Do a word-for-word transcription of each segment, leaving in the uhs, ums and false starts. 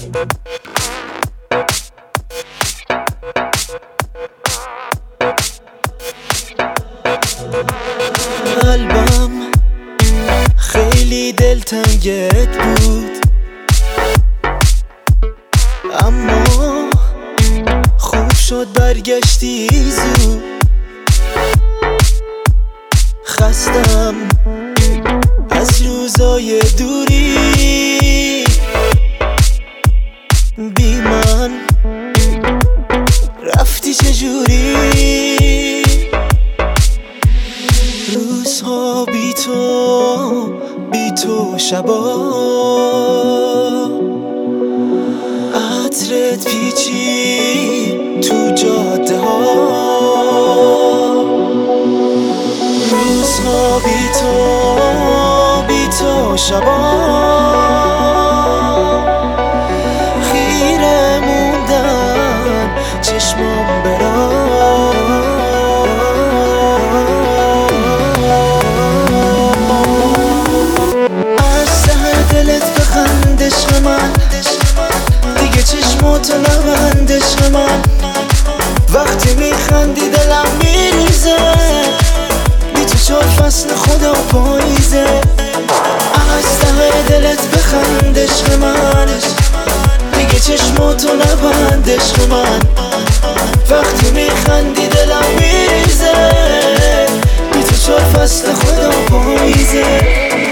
قلبم خیلی دلتنگت بود، اما خوب شد برگشتی زود. خستم از روزای دوری، بی من رفتی چجوری؟ روزها بی تو، بی تو شبا عطرت پیچی تو جاده ها. روزها بی تو، بی تو شبا خیره موندن چشمام برا. از ته دلت بخند عشق من، دیگه چشماتو نبند عشق من. وقتی میخندی دلم میریزه، بی تو چار فصل خدا پاییزه. از ته دلت بخند عشق من، دیگه چشماتو نبند عشق من. وقتی میخندی دلم میریزه، بی تو چار فصل خدا پاییزه.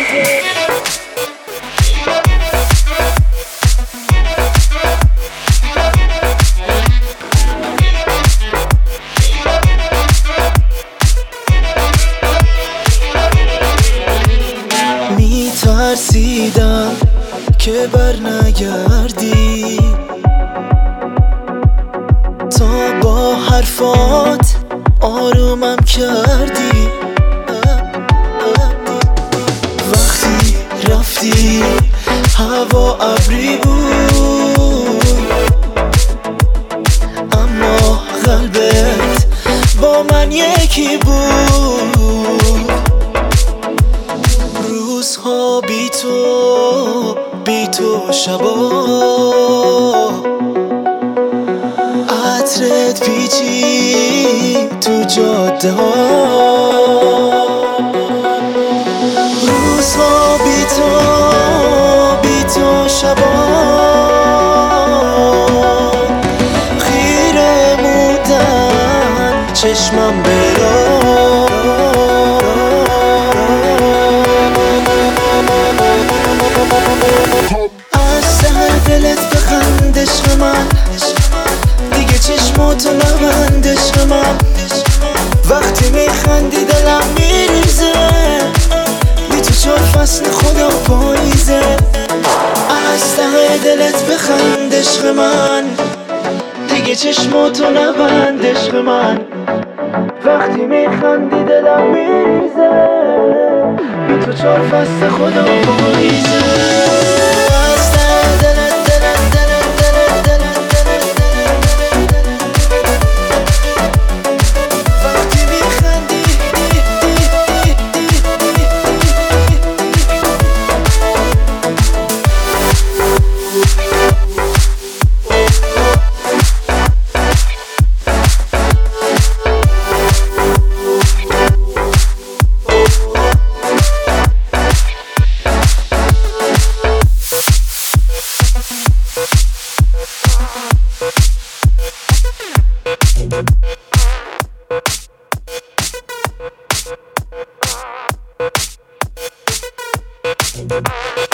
ترسیدم که بر نگردی، تا با حرفات آرومم کردی. وقتی رفتی هوا ابری بود، اما قلبت با من یکی بود. روزها بی تو، بی تو شبا عطرت پیچی تو جاده ها. روزها بی تو، بی تو شبا خیره موندن چشمم برا. از ته دلت بخند عشق من، دیگه چشماتو نبند عشق من. وقتی میخندی دلم میریزه، بی تو چار فصل خدا پاییزه. از ته دلت بخند عشق من، دیگه چشماتو نبند عشق من. وقتی میخندی دلم میریزه، بی تو چار فصل خدا پاییزه. Bye.